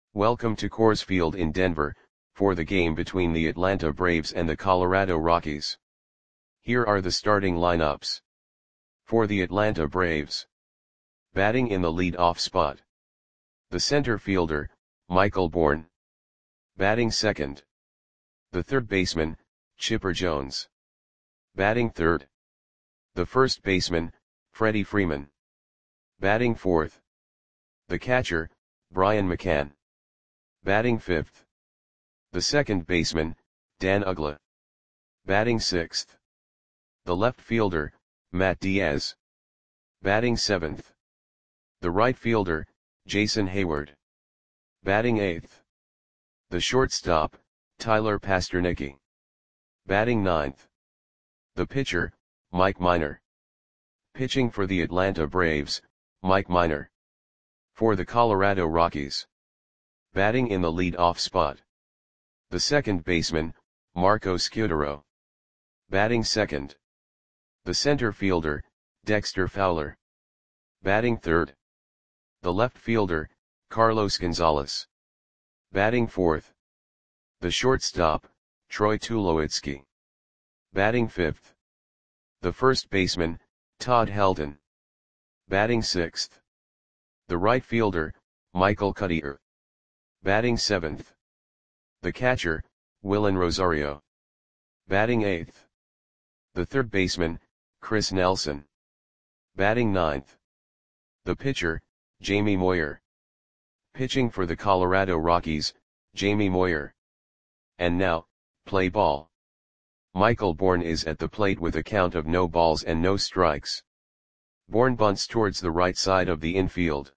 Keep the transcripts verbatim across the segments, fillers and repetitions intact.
Welcome to Coors Field in Denver, for the game between the Atlanta Braves and the Colorado Rockies. Here are the starting lineups. For the Atlanta Braves. Batting in the lead-off spot. The center fielder, Michael Bourn. Batting second. The third baseman, Chipper Jones. Batting third. The first baseman, Freddie Freeman. Batting fourth. The catcher, Brian McCann. Batting fifth. The second baseman, Dan Uggla. Batting sixth. The left fielder, Matt Diaz. Batting seventh. The right fielder, Jason Heyward. Batting eighth. The shortstop, Tyler Pastornicky. Batting ninth. The pitcher, Mike Minor. Pitching for the Atlanta Braves, Mike Minor. For the Colorado Rockies. Batting in the lead-off spot. The second baseman, Marco Scutaro. Batting second. The center fielder, Dexter Fowler. Batting third. The left fielder, Carlos Gonzalez. Batting fourth. The shortstop, Troy Tulowitzki. Batting fifth. The first baseman, Todd Helton. Batting sixth. The right fielder, Michael Cuddyer. Batting seventh. The catcher, Willen Rosario. Batting eighth. The third baseman, Chris Nelson. Batting ninth. The pitcher, Jamie Moyer. Pitching for the Colorado Rockies, Jamie Moyer. And now, play ball. Michael Bourn is at the plate with a count of no balls and no strikes. Bourn bunts towards the right side of the infield.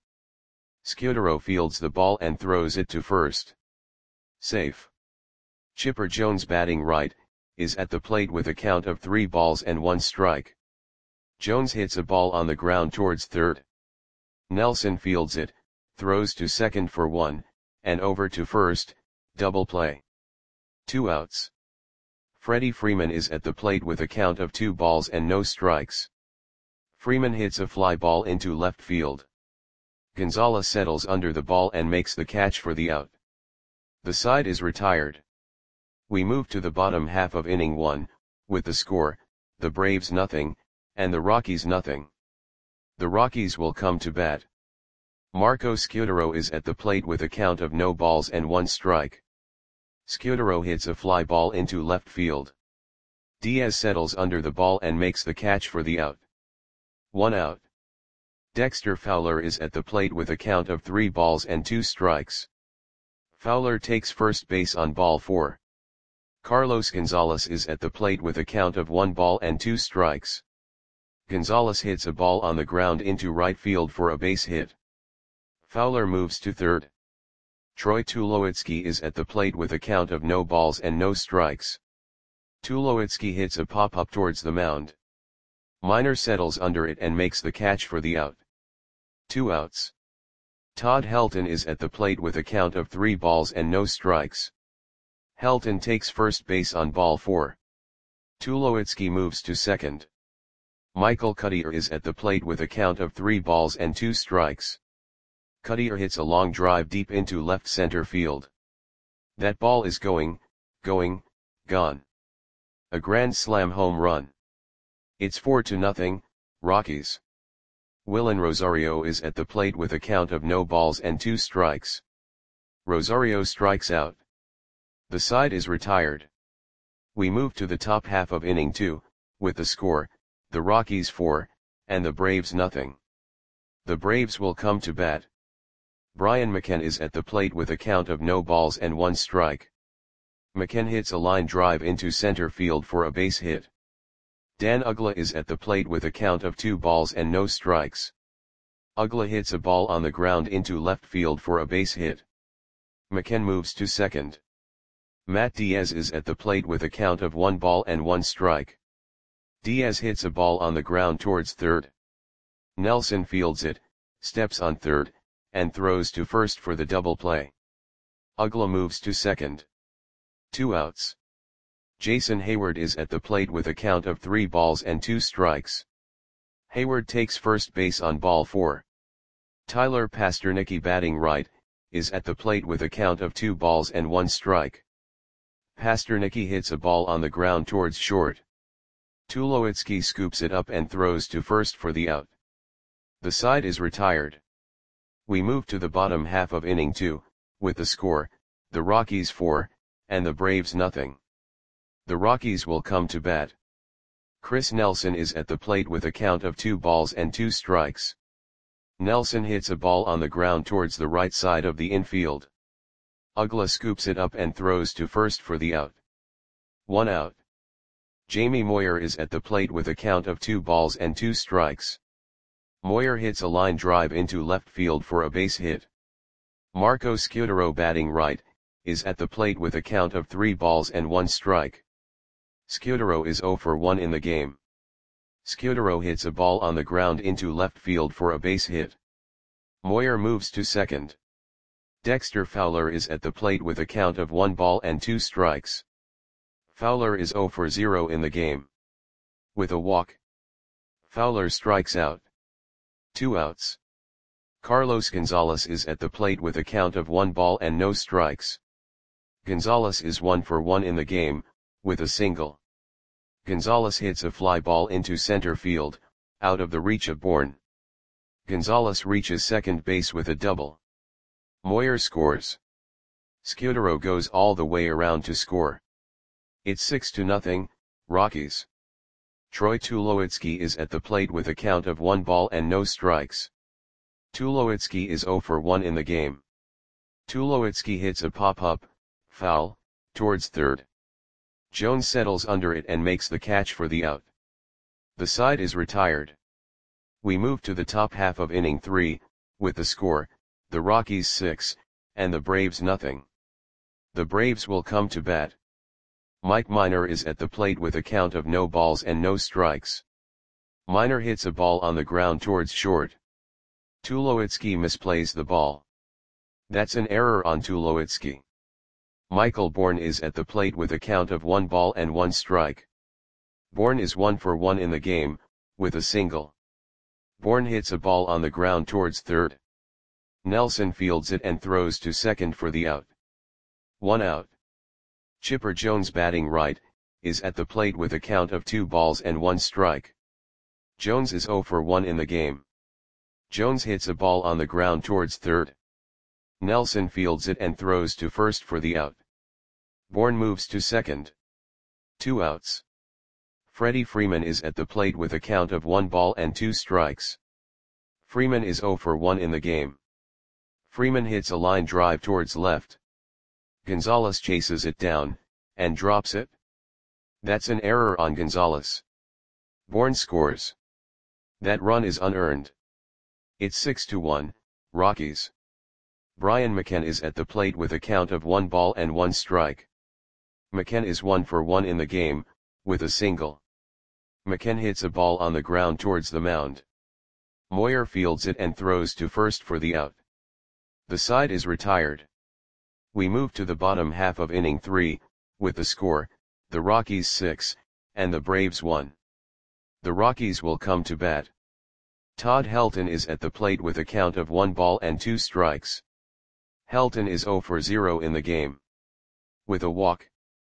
Scutaro fields the ball and throws it to first. Safe. Chipper Jones, batting right, is at the plate with a count of three balls and one strike. Jones hits a ball on the ground towards third. Nelson fields it, throws to second for one, and over to first, double play. Two outs. Freddie Freeman is at the plate with a count of two balls and no strikes. Freeman hits a fly ball into left field. Gonzalez settles under the ball and makes the catch for the out. The side is retired. We move to the bottom half of inning one, with the score, the Braves nothing, and the Rockies nothing. The Rockies will come to bat. Marco Scutaro is at the plate with a count of no balls and one strike. Scutaro hits a fly ball into left field. Diaz settles under the ball and makes the catch for the out. One out. Dexter Fowler is at the plate with a count of three balls and two strikes. Fowler takes first base on ball four. Carlos Gonzalez is at the plate with a count of one ball and two strikes. Gonzalez hits a ball on the ground into right field for a base hit. Fowler moves to third. Troy Tulowitzki is at the plate with a count of no balls and no strikes. Tulowitzki hits a pop-up towards the mound. Minor settles under it and makes the catch for the out. Two outs. Todd Helton is at the plate with a count of three balls and no strikes. Helton takes first base on ball four. Tulowitzki moves to second. Michael Cuddyer is at the plate with a count of three balls and two strikes. Cuddyer hits a long drive deep into left center field. That ball is going, going, gone. A grand slam home run. It's four to nothing, Rockies. Willen Rosario is at the plate with a count of no balls and two strikes. Rosario strikes out. The side is retired. We move to the top half of inning two, with the score, the Rockies four, and the Braves nothing. The Braves will come to bat. Brian McCann is at the plate with a count of no balls and one strike. McCann hits a line drive into center field for a base hit. Dan Uggla is at the plate with a count of two balls and no strikes. Uggla hits a ball on the ground into left field for a base hit. McCann moves to second. Matt Diaz is at the plate with a count of one ball and one strike. Diaz hits a ball on the ground towards third. Nelson fields it, steps on third, and throws to first for the double play. Uggla moves to second. Two outs. Jason Heyward is at the plate with a count of three balls and two strikes. Heyward takes first base on ball four. Tyler Pastornicky, batting right, is at the plate with a count of two balls and one strike. Pasternaky hits a ball on the ground towards short. Tulowitzki scoops it up and throws to first for the out. The side is retired. We move to the bottom half of inning two, with the score, the Rockies four, and the Braves nothing. The Rockies will come to bat. Chris Nelson is at the plate with a count of two balls and two strikes. Nelson hits a ball on the ground towards the right side of the infield. Uggla scoops it up and throws to first for the out. One out. Jamie Moyer is at the plate with a count of two balls and two strikes. Moyer hits a line drive into left field for a base hit. Marco Scutaro, batting right, is at the plate with a count of three balls and one strike. Scutaro is zero for one in the game. Scutaro hits a ball on the ground into left field for a base hit. Moyer moves to second. Dexter Fowler is at the plate with a count of one ball and two strikes. Fowler is zero for zero in the game. With a walk, Fowler strikes out. Two outs. Carlos Gonzalez is at the plate with a count of one ball and no strikes. Gonzalez is one for one in the game, with a single. Gonzalez hits a fly ball into center field, out of the reach of Bourne. Gonzalez reaches second base with a double. Moyer scores. Scutaro goes all the way around to score. It's six to nothing, Rockies. Troy Tulowitzki is at the plate with a count of one ball and no strikes. Tulowitzki is zero for one in the game. Tulowitzki hits a pop-up, foul, towards third. Jones settles under it and makes the catch for the out. The side is retired. We move to the top half of inning three, with the score, the Rockies six, and the Braves nothing. The Braves will come to bat. Mike Minor is at the plate with a count of no balls and no strikes. Minor hits a ball on the ground towards short. Tulowitzki misplays the ball. That's an error on Tulowitzki. Michael Bourne is at the plate with a count of one ball and one strike. Bourne is one for one in the game, with a single. Bourne hits a ball on the ground towards third. Nelson fields it and throws to second for the out. One out. Chipper Jones, batting right, is at the plate with a count of two balls and one strike. Jones is zero for one in the game. Jones hits a ball on the ground towards third. Nelson fields it and throws to first for the out. Bourne moves to second. Two outs. Freddie Freeman is at the plate with a count of one ball and two strikes. Freeman is zero for one in the game. Freeman hits a line drive towards left. Gonzalez chases it down, and drops it. That's an error on Gonzalez. Bourne scores. That run is unearned. It's six to one, Rockies. Brian McKenna is at the plate with a count of one ball and one strike. McKenna is one for one in the game, with a single. McKenna hits a ball on the ground towards the mound. Moyer fields it and throws to first for the out. The side is retired. We move to the bottom half of inning three, with the score, the Rockies six, and the Braves one. The Rockies will come to bat. Todd Helton is at the plate with a count of one ball and two strikes. Helton is zero for zero in the game. With a walk,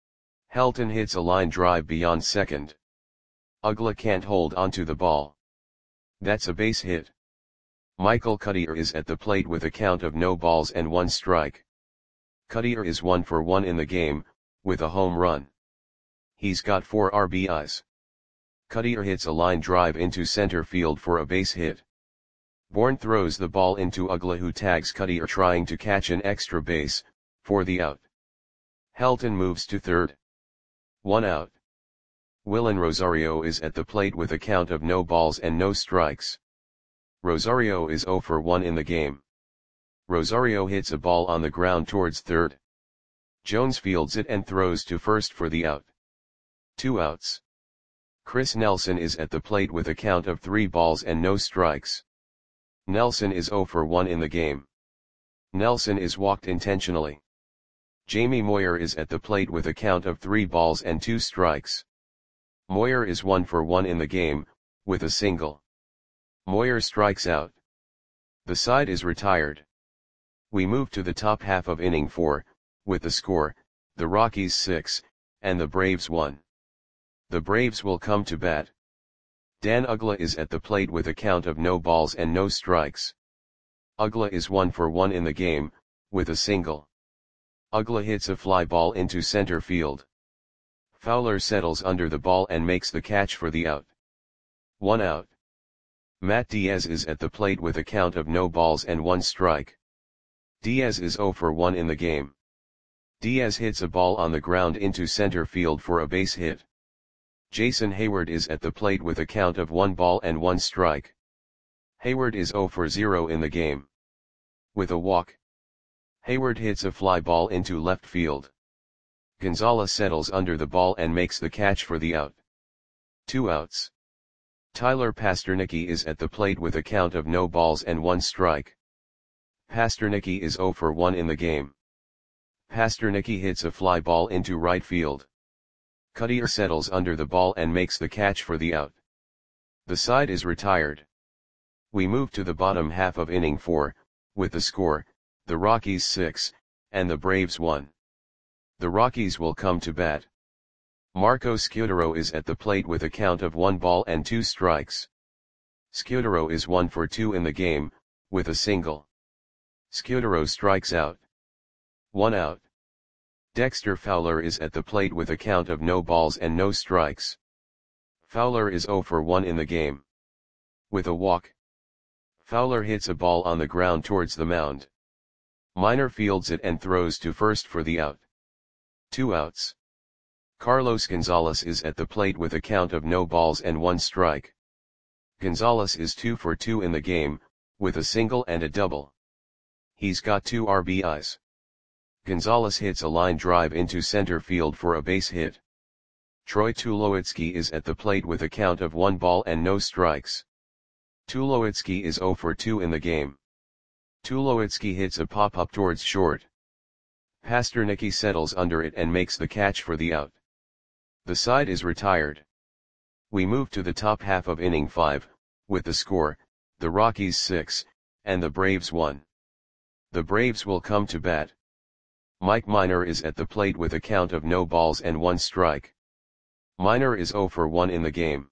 Helton hits a line drive beyond second. Uggla can't hold onto the ball. That's a base hit. Michael Cuddyer is at the plate with a count of no balls and one strike. Cuddyer is one for one in the game, with a home run. He's got four R B Is. Cuddyer hits a line drive into center field for a base hit. Bourne throws the ball into Uggla, who tags Cuddyer trying to catch an extra base, for the out. Helton moves to third. One out. Willen Rosario is at the plate with a count of no balls and no strikes. Rosario is zero for one in the game. Rosario hits a ball on the ground towards third. Jones fields it and throws to first for the out. Two outs. Chris Nelson is at the plate with a count of three balls and no strikes. Nelson is zero for one in the game. Nelson is walked intentionally. Jamie Moyer is at the plate with a count of three balls and two strikes. Moyer is one for one in the game, with a single. Moyer strikes out. The side is retired. We move to the top half of inning four, with the score, the Rockies six, and the Braves one. The Braves will come to bat. Dan Uggla is at the plate with a count of no balls and no strikes. Uggla is one for one in the game, with a single. Uggla hits a fly ball into center field. Fowler settles under the ball and makes the catch for the out. One out. Matt Diaz is at the plate with a count of no balls and one strike. Diaz is zero for one in the game. Diaz hits a ball on the ground into center field for a base hit. Jason Heyward is at the plate with a count of one ball and one strike. Heyward is zero for zero in the game. With a walk, Heyward hits a fly ball into left field. Gonzalez settles under the ball and makes the catch for the out. Two outs. Tyler Pastornicky is at the plate with a count of no balls and one strike. Pastornicky is zero for one in the game. Pastornicky hits a fly ball into right field. Cuddyer settles under the ball and makes the catch for the out. The side is retired. We move to the bottom half of inning four, with the score, the Rockies six, and the Braves one. The Rockies will come to bat. Marco Scutaro is at the plate with a count of one ball and two strikes. Scutaro is one for two in the game, with a single. Scutaro strikes out. One out. Dexter Fowler is at the plate with a count of no balls and no strikes. Fowler is zero for one in the game. With a walk, Fowler hits a ball on the ground towards the mound. Minor fields it and throws to first for the out. Two outs. Carlos Gonzalez is at the plate with a count of no balls and one strike. Gonzalez is two for two in the game, with a single and a double. He's got two R B Is. Gonzalez hits a line drive into center field for a base hit. Troy Tulowitzki is at the plate with a count of one ball and no strikes. Tulowitzki is zero for two in the game. Tulowitzki hits a pop-up towards short. Pastornicky settles under it and makes the catch for the out. The side is retired. We move to the top half of inning five, with the score, the Rockies six, and the Braves one. The Braves will come to bat. Mike Minor is at the plate with a count of no balls and one strike. Minor is zero for one in the game.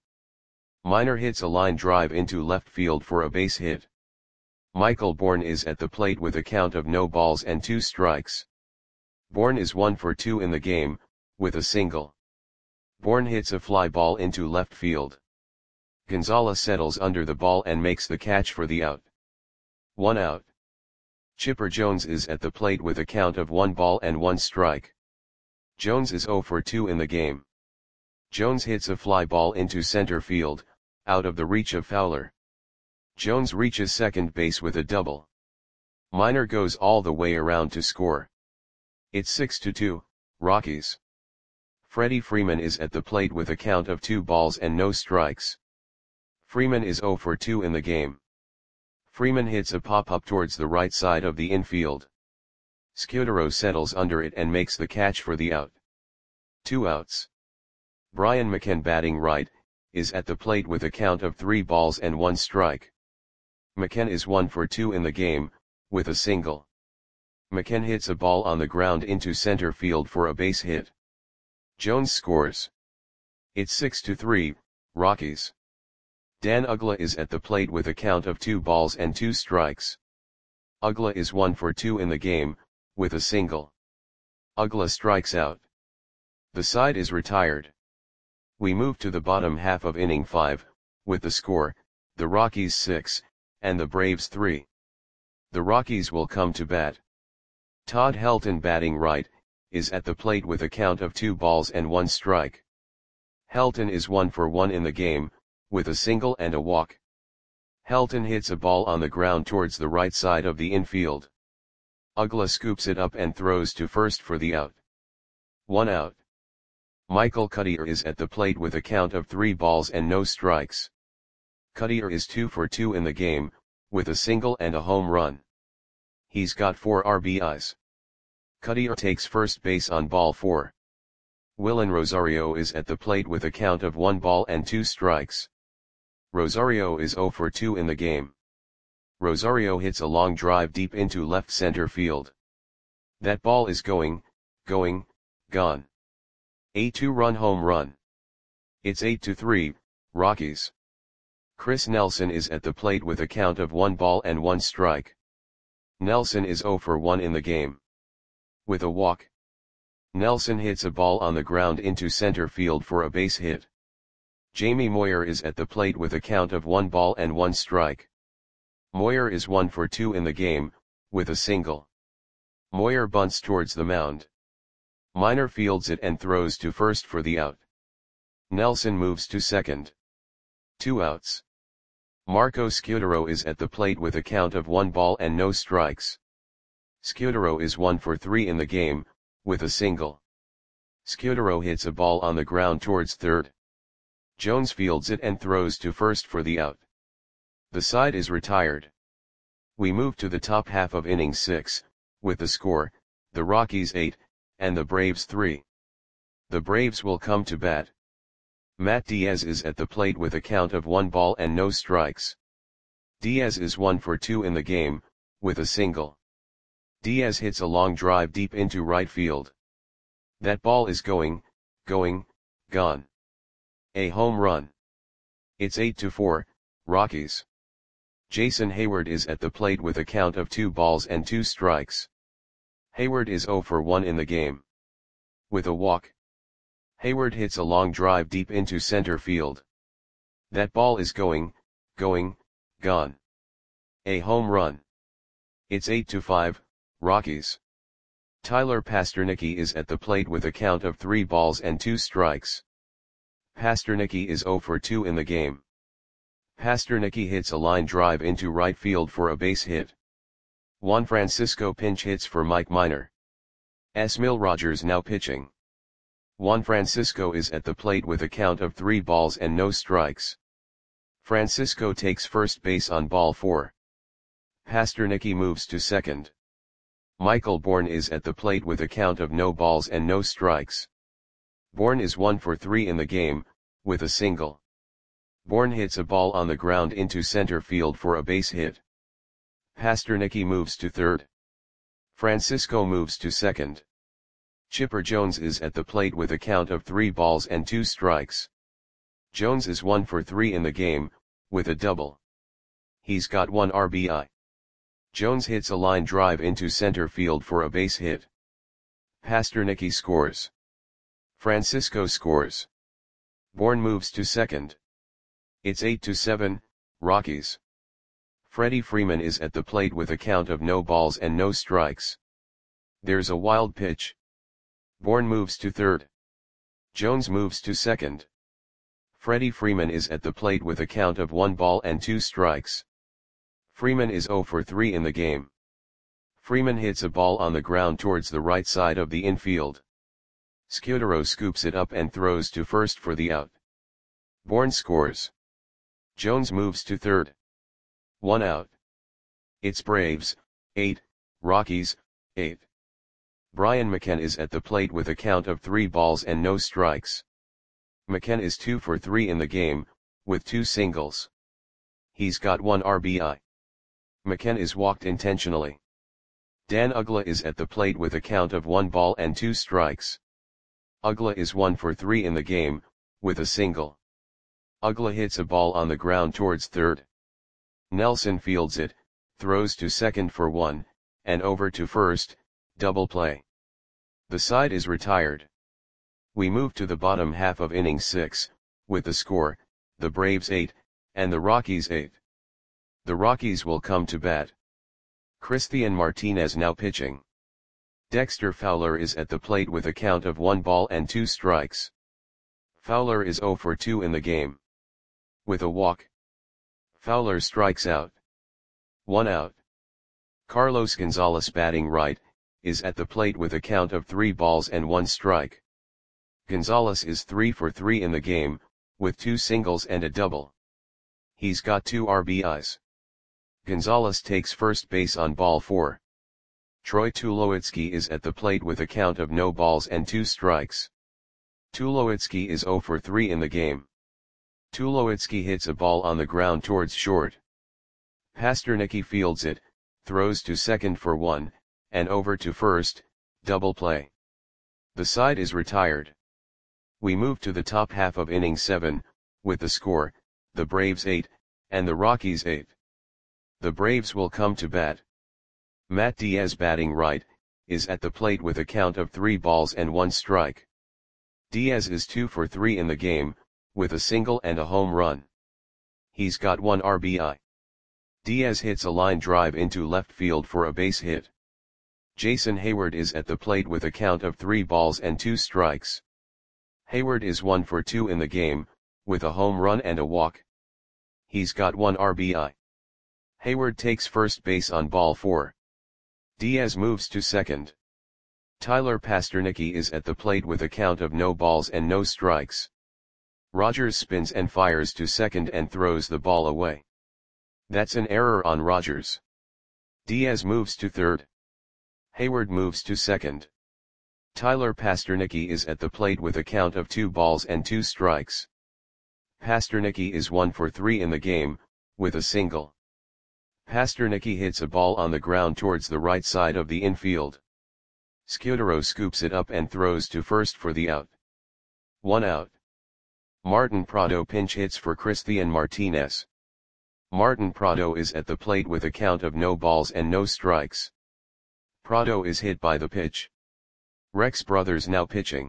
Minor hits a line drive into left field for a base hit. Michael Bourne is at the plate with a count of no balls and two strikes. Bourne is one for two in the game, with a single. Bourne hits a fly ball into left field. Gonzalez settles under the ball and makes the catch for the out. One out. Chipper Jones is at the plate with a count of one ball and one strike. Jones is zero for two in the game. Jones hits a fly ball into center field, out of the reach of Fowler. Jones reaches second base with a double. Minor goes all the way around to score. It's six to two, Rockies. Freddie Freeman is at the plate with a count of two balls and no strikes. Freeman is zero for two in the game. Freeman hits a pop-up towards the right side of the infield. Scutaro settles under it and makes the catch for the out. Two outs. Brian McCann, batting right, is at the plate with a count of three balls and one strike. McCann is one for two in the game, with a single. McCann hits a ball on the ground into center field for a base hit. Jones scores. It's six to three, Rockies. Dan Uggla is at the plate with a count of two balls and two strikes. Uggla is one for two in the game, with a single. Uggla strikes out. The side is retired. We move to the bottom half of inning five, with the score, the Rockies six, and the Braves three. The Rockies will come to bat. Todd Helton, batting right, is at the plate with a count of two balls and one strike. Helton is one for one in the game, with a single and a walk. Helton hits a ball on the ground towards the right side of the infield. Uggla scoops it up and throws to first for the out. One out. Michael Cuddyer is at the plate with a count of three balls and no strikes. Cuddyer is two for two in the game, with a single and a home run. He's got four R B Is. Cuddyer takes first base on ball four. Willen Rosario is at the plate with a count of one ball and two strikes. Rosario is zero for two in the game. Rosario hits a long drive deep into left center field. That ball is going, going, gone. A two-run home run. It's eight to three, Rockies. Chris Nelson is at the plate with a count of one ball and one strike. Nelson is zero for one in the game. With a walk, Nelson hits a ball on the ground into center field for a base hit. Jamie Moyer is at the plate with a count of one ball and one strike. Moyer is one for two in the game, with a single. Moyer bunts towards the mound. Minor fields it and throws to first for the out. Nelson moves to second. Two outs. Marco Scutaro is at the plate with a count of one ball and no strikes. Scutaro is one for three in the game, with a single. Scutaro hits a ball on the ground towards third. Jones fields it and throws to first for the out. The side is retired. We move to the top half of inning six, with the score, the Rockies eight, and the Braves three. The Braves will come to bat. Matt Diaz is at the plate with a count of one ball and no strikes. Diaz is one for two in the game, with a single. Diaz hits a long drive deep into right field. That ball is going, going, gone. A home run. It's eight to four, Rockies. Jason Heyward is at the plate with a count of two balls and two strikes. Heyward is zero for one in the game. With a walk, Heyward hits a long drive deep into center field. That ball is going, going, gone. A home run. It's eight to five, Rockies. Tyler Pastornicky is at the plate with a count of three balls and two strikes. Pastornicky is zero for two in the game. Pastornicky hits a line drive into right field for a base hit. Juan Francisco pinch hits for Mike Minor. Esmil Rogers now pitching. Juan Francisco is at the plate with a count of three balls and no strikes. Francisco takes first base on ball four. Pastornicky moves to second. Michael Bourne is at the plate with a count of no balls and no strikes. Bourne is one for three in the game, with a single. Bourne hits a ball on the ground into center field for a base hit. Pastornicky moves to third. Francisco moves to second. Chipper Jones is at the plate with a count of three balls and two strikes. Jones is one for three in the game, with a double. He's got one R B I. Jones hits a line drive into center field for a base hit. Pastornicky scores. Francisco scores. Bourne moves to second. It's eight to seven, Rockies. Freddie Freeman is at the plate with a count of no balls and no strikes. There's a wild pitch. Bourne moves to third. Jones moves to second. Freddie Freeman is at the plate with a count of one ball and two strikes. Freeman is zero for three in the game. Freeman hits a ball on the ground towards the right side of the infield. Scutaro scoops it up and throws to first for the out. Bourne scores. Jones moves to third. One out. It's Braves, eight, Rockies, eight. Brian McKenna is at the plate with a count of three balls and no strikes. McKenna is two for three in the game, with two singles. He's got one R B I. McKenna is walked intentionally. Dan Uggla is at the plate with a count of one ball and two strikes. Uggla is one for three in the game, with a single. Uggla hits a ball on the ground towards third. Nelson fields it, throws to second for one, and over to first, double play. The side is retired. We move to the bottom half of inning six, with the score, the Braves eight, and the Rockies eight. The Rockies will come to bat. Christian Martinez now pitching. Dexter Fowler is at the plate with a count of one ball and two strikes. Fowler is zero for two in the game. With a walk, Fowler strikes out. One out. Carlos Gonzalez batting right, is at the plate with a count of three balls and one strike. Gonzalez is three for three in the game, with two singles and a double. He's got two R B Is. Gonzalez takes first base on ball four. Troy Tulowitzki is at the plate with a count of no balls and two strikes. Tulowitzki is zero for three in the game. Tulowitzki hits a ball on the ground towards short. Pasternaky fields it, throws to second for one, and over to first, double play. The side is retired. We move to the top half of inning seven, with the score, the Braves eight, and the Rockies eight. The Braves will come to bat. Matt Diaz, batting right, is at the plate with a count of three balls and one strike. Diaz is two for three in the game, with a single and a home run. He's got one R B I. Diaz hits a line drive into left field for a base hit. Jason Heyward is at the plate with a count of three balls and two strikes. Heyward is one for two in the game, with a home run and a walk. He's got one R B I. Heyward takes first base on ball four. Diaz moves to second. Tyler Pasternaky is at the plate with a count of no balls and no strikes. Rogers spins and fires to second and throws the ball away. That's an error on Rogers. Diaz moves to third. Heyward moves to second. Tyler Pasternaky is at the plate with a count of two balls and two strikes. Pasternaky is one for three in the game, with a single. Pasternaky hits a ball on the ground towards the right side of the infield. Scudero scoops it up and throws to first for the out. One out. Martin Prado pinch hits for Christian Martinez. Martin Prado is at the plate with a count of no balls and no strikes. Prado is hit by the pitch. Rex Brothers now pitching.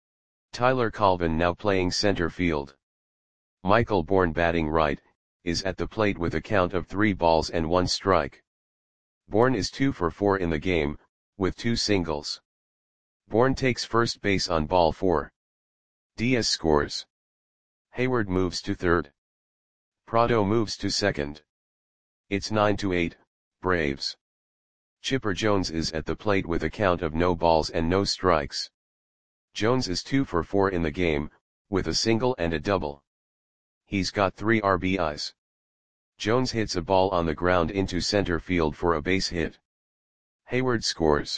Tyler Colvin now playing center field. Michael Bourne, batting right, is at the plate with a count of three balls and one strike. Bourne is two for four in the game, with two singles. Bourne takes first base on ball four. Diaz scores. Heyward moves to third. Prado moves to second. It's nine to eight, Braves. Chipper Jones is at the plate with a count of no balls and no strikes. Jones is two for four in the game, with a single and a double. He's got three R B Is. Jones hits a ball on the ground into center field for a base hit. Heyward scores.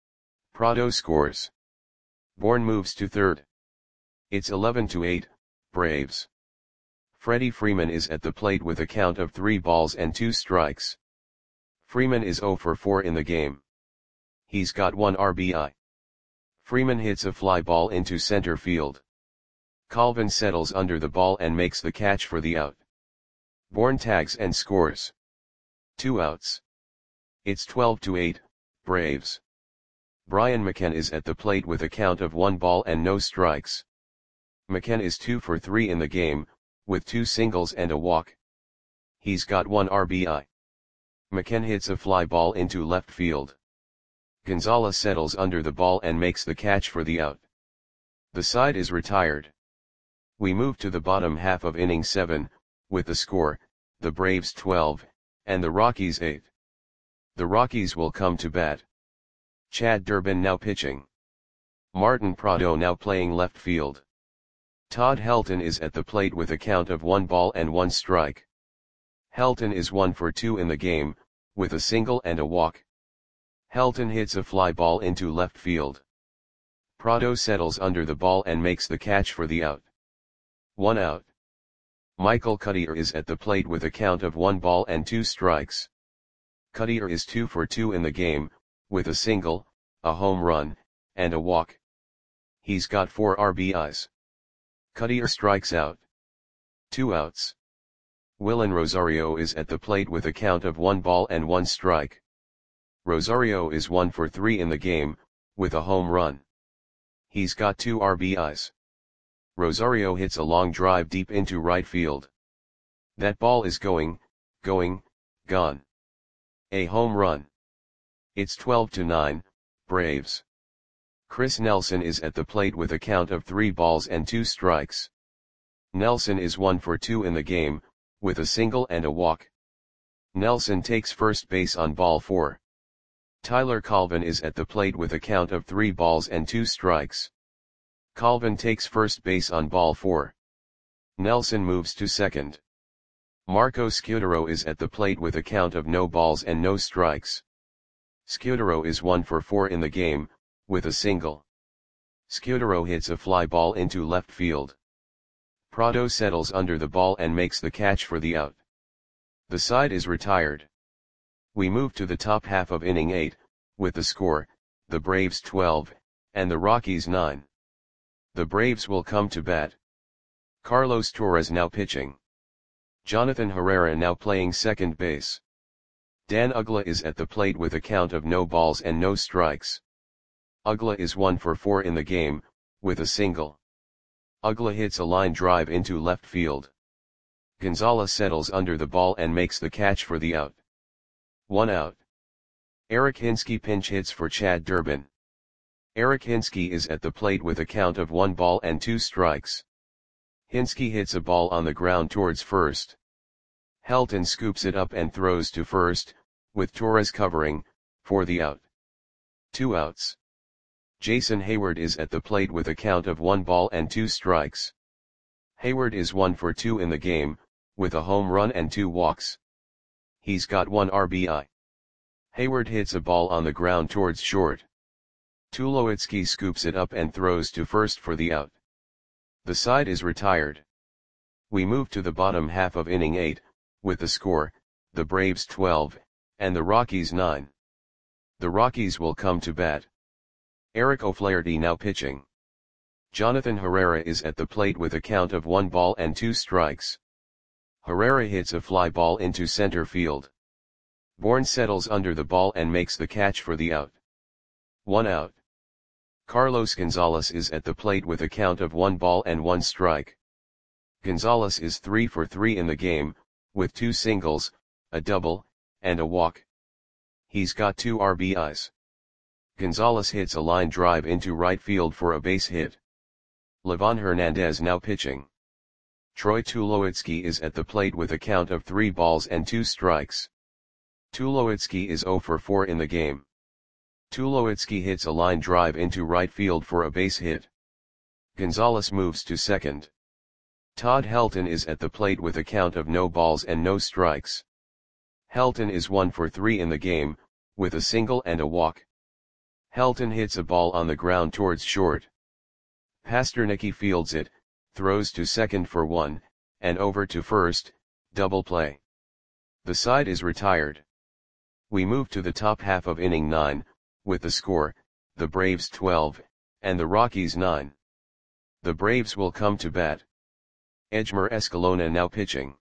Prado scores. Bourne moves to third. It's eleven to eight, Braves. Freddie Freeman is at the plate with a count of three balls and two strikes. Freeman is zero for four in the game. He's got one R B I. Freeman hits a fly ball into center field. Colvin settles under the ball and makes the catch for the out. Bourne tags and scores. Two outs. It's twelve to eight, Braves. Brian McCann is at the plate with a count of one ball and no strikes. McCann is two for three in the game, with two singles and a walk. He's got one R B I. McCann hits a fly ball into left field. Gonzalez settles under the ball and makes the catch for the out. The side is retired. We move to the bottom half of inning seven, with the score, the Braves twelve, and the Rockies eight. The Rockies will come to bat. Chad Durbin now pitching. Martin Prado now playing left field. Todd Helton is at the plate with a count of one ball and one strike. Helton is one for two in the game, with a single and a walk. Helton hits a fly ball into left field. Prado settles under the ball and makes the catch for the out. One out. Michael Cuddyer is at the plate with a count of one ball and two strikes. Cuddyer is two for two in the game, with a single, a home run, and a walk. He's got four R B Is. Cuddyer strikes out. Two outs. Willen Rosario is at the plate with a count of one ball and one strike. Rosario is one for three in the game, with a home run. He's got two R B Is. Rosario hits a long drive deep into right field. That ball is going, going, gone. A home run. It's twelve to nine, Braves. Chris Nelson is at the plate with a count of three balls and two strikes. Nelson is one for two in the game, with a single and a walk. Nelson takes first base on ball four. Tyler Colvin is at the plate with a count of three balls and two strikes. Colvin takes first base on ball four. Nelson moves to second. Marco Scudero is at the plate with a count of no balls and no strikes. Scudero is one for four in the game, with a single. Scudero hits a fly ball into left field. Prado settles under the ball and makes the catch for the out. The side is retired. We move to the top half of inning eight, with the score, the Braves twelve, and the Rockies nine. The Braves will come to bat. Carlos Torres now pitching. Jonathan Herrera now playing second base. Dan Uggla is at the plate with a count of no balls and no strikes. Uggla is one for four in the game, with a single. Uggla hits a line drive into left field. Gonzalez settles under the ball and makes the catch for the out. One out. Eric Hinske pinch hits for Chad Durbin. Eric Hinske is at the plate with a count of one ball and two strikes. Hinske hits a ball on the ground towards first. Helton scoops it up and throws to first, with Torres covering, for the out. Two outs. Jason Hayward is at the plate with a count of one ball and two strikes. Hayward is one for two in the game, with a home run and two walks. He's got one R B I. Hayward hits a ball on the ground towards short. Tulowitzki scoops it up and throws to first for the out. The side is retired. We move to the bottom half of inning eight, with the score, the Braves twelve, and the Rockies nine. The Rockies will come to bat. Eric O'Flaherty now pitching. Jonathan Herrera is at the plate with a count of one ball and two strikes. Herrera hits a fly ball into center field. Bourne settles under the ball and makes the catch for the out. One out. Carlos Gonzalez is at the plate with a count of one ball and one strike. Gonzalez is three for three in the game, with two singles, a double, and a walk. He's got two R B Is. Gonzalez hits a line drive into right field for a base hit. Livan Hernandez now pitching. Troy Tulowitzki is at the plate with a count of three balls and two strikes. Tulowitzki is zero for four in the game. Tulowitzki hits a line drive into right field for a base hit. Gonzalez moves to second. Todd Helton is at the plate with a count of no balls and no strikes. Helton is one for three in the game, with a single and a walk. Helton hits a ball on the ground towards short. Pasternaky fields it, throws to second for one, and over to first, double play. The side is retired. We move to the top half of inning nine, with the score, the Braves twelve, and the Rockies nine. The Braves will come to bat. Edgmer Escalona now pitching.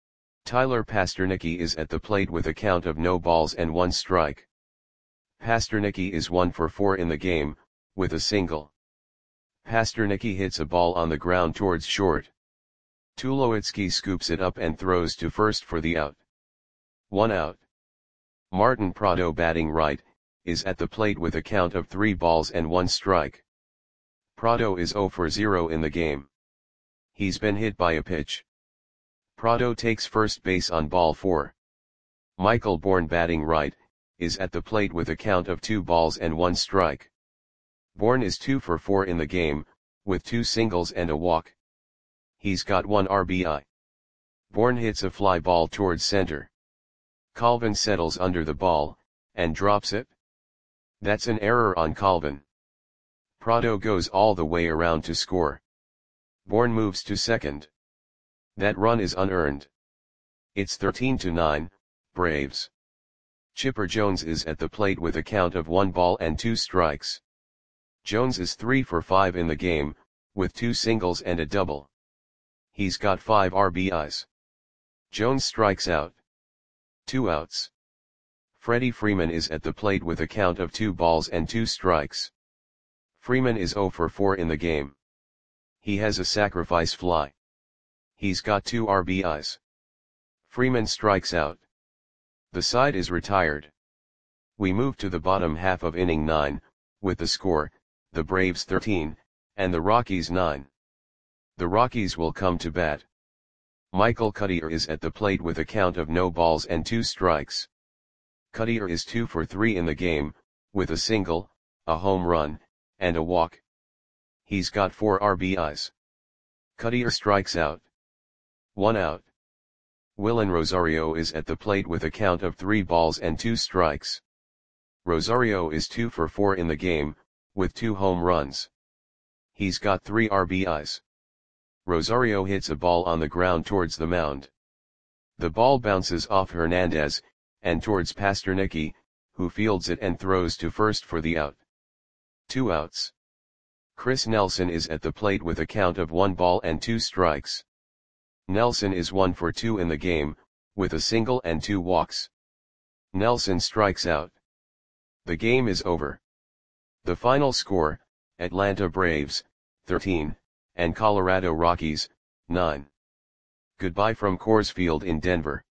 Tyler Pasternaky is at the plate with a count of no balls and one strike. Pasternaky is one for four in the game, with a single. Pasternaky hits a ball on the ground towards short. Tulowitzki scoops it up and throws to first for the out. One out. Martin Prado batting right, is at the plate with a count of three balls and one strike. Prado is zero for zero in the game. He's been hit by a pitch. Prado takes first base on ball four. Michael Bourne batting right, is at the plate with a count of two balls and one strike. Bourne is two for four in the game, with two singles and a walk. He's got one R B I. Bourne hits a fly ball towards center. Colvin settles under the ball, and drops it. That's an error on Colvin. Prado goes all the way around to score. Bourne moves to second. That run is unearned. It's thirteen to nine, Braves. Chipper Jones is at the plate with a count of one ball and two strikes. Jones is three for five in the game, with two singles and a double. He's got five R B Is. Jones strikes out. Two outs. Freddie Freeman is at the plate with a count of two balls and two strikes. Freeman is zero for four in the game. He has a sacrifice fly. He's got two R B Is. Freeman strikes out. The side is retired. We move to the bottom half of inning nine, with the score, the Braves thirteen, and the Rockies nine. The Rockies will come to bat. Michael Cuddyer is at the plate with a count of no balls and two strikes. Cuddyer is two for three in the game, with a single, a home run, and a walk. He's got four R B Is. Cuddyer strikes out. One out. Willen Rosario is at the plate with a count of three balls and two strikes. Rosario is two for four in the game, with two home runs. He's got three R B Is. Rosario hits a ball on the ground towards the mound. The ball bounces off Hernandez, and towards Pasternaky, who fields it and throws to first for the out. Two outs. Chris Nelson is at the plate with a count of one ball and two strikes. Nelson is one for two in the game, with a single and two walks. Nelson strikes out. The game is over. The final score, Atlanta Braves, thirteen, and Colorado Rockies, nine. Goodbye from Coors Field in Denver.